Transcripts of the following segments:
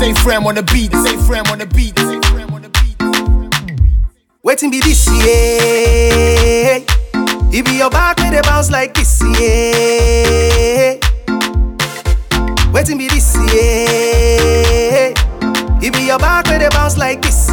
Say frame on the beat, say frame on the beat, say frame on the beat. Waiting be this year. It be your back with a bounce like this year. Waiting be this year. It be your back with a bounce like this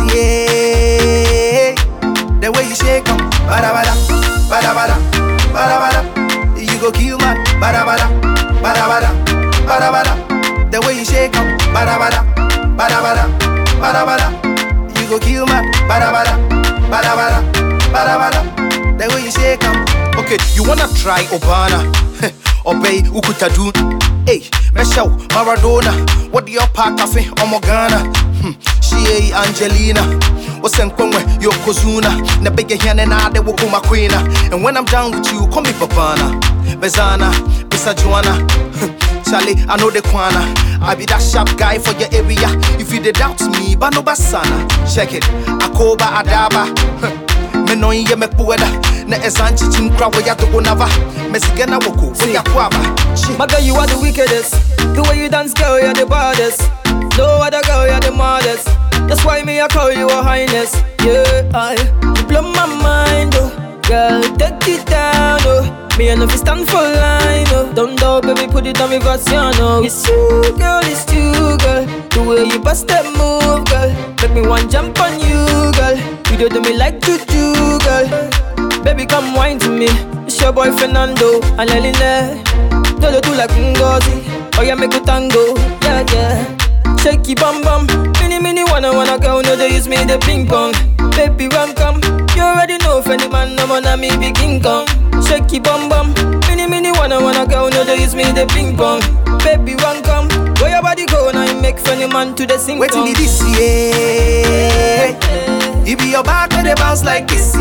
year. The way you shake 'em, bada bada, bada bada, bada bada. You go kill man, bada bada, bada bada, bada bada. The way you shake 'em, bada bada, bada bada, bada bada. You go kill man, bada bada, bada bada, bada bada. The way you shake 'em. Okay, you wanna try Obana? Obey Ukutadu. Hey, Meshaw, Maradona. What do you pack cafe or Morgana? She Angelina. What's in Conway, Yokozuna? Na beg your hand and I they will come my queen. And when I'm done with you, call me Babana. Bezana, Bisa Joanna. Charlie, I know the Kwana. I be that sharp guy for your area. If you did doubt me, but no basana. Check it. Akoba Adaba. Me no ye me pueda. Na esanchi chimkra we ya to onava. Mesigena woko we ya kwaba. My girl, you are the wickedest. The way you dance, girl, you're the baddest. No other girl, you're the modest. That's why me I call you a highness. Yeah, you blow my mind, oh. Girl, take it down, oh. Me and if you stand for line, oh. Don't doubt, baby, put it on me Graciano. It's you, girl, it's you, girl. The way you bust that move, girl. Make me want jump on you, girl. You do to me like juju, girl. Baby, come wine to me. It's your boy Fernando and Leline. Do like Ngozi. Oh yeah, make a tango, yeah, yeah. Shake it bum bum. Mini wanna go, no they use me the ping pong. Baby run come, you already know if any man no wanna me be King Kong. Shake it bum bum. Mini wanna go, no they use me the ping pong. Baby run come, where your body go now you make funny man to the sing. Waiting me this year. It be your back with a bounce like this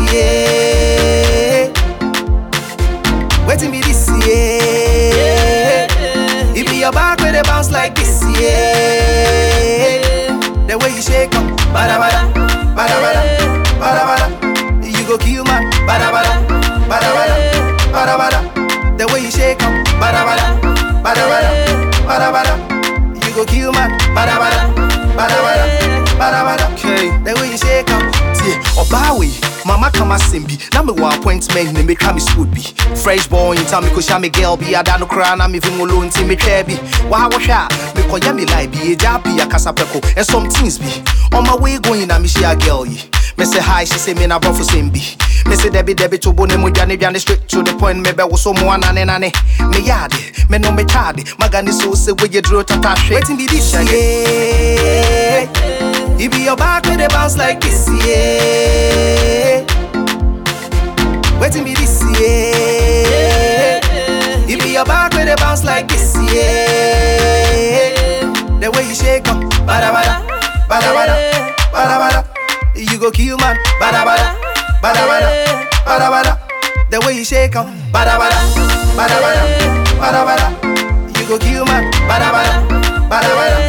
year. Waiting me this year. It be your back with a bounce like this year. The way you shake 'em, bada bada, bada bada, bada bada. You go kill man, bada bada, bada bada, bada bada. The way you shake 'em, bada bada, bada bada, bada bada. You go kill man, bada bada, bada bada, bada bada. Okay, the way you shake 'em. Obawi, mama kama simbi. Na me wa appointment ne me twa me school bi. Fresh boy in time me ko sha me girl bi ada no kra na me vim lo nti me twa bi. Wa wo hwa me ko ya me like bi eja bi akasa peko. And some things bi. On my way going na me share girl yi. Me say hi, she say me na bro for simbi. Me say debi to bo ne mo dwane straight to the point me be wo so mo anane nane. Me yade, me no me tade. Magani so say we ye dro tata hwe. Waiting be this year. It be your back with a bounce like this year. Waiting be this year. It be your back with a bounce like this year. The way you shake 'em, bada bada, bada bada, bada bada. You go kill man, bada bada, bada bada, bada bada. The way you shake 'em, bada bada, bada bada, bada bada. You go kill man, bada bada, bada bada.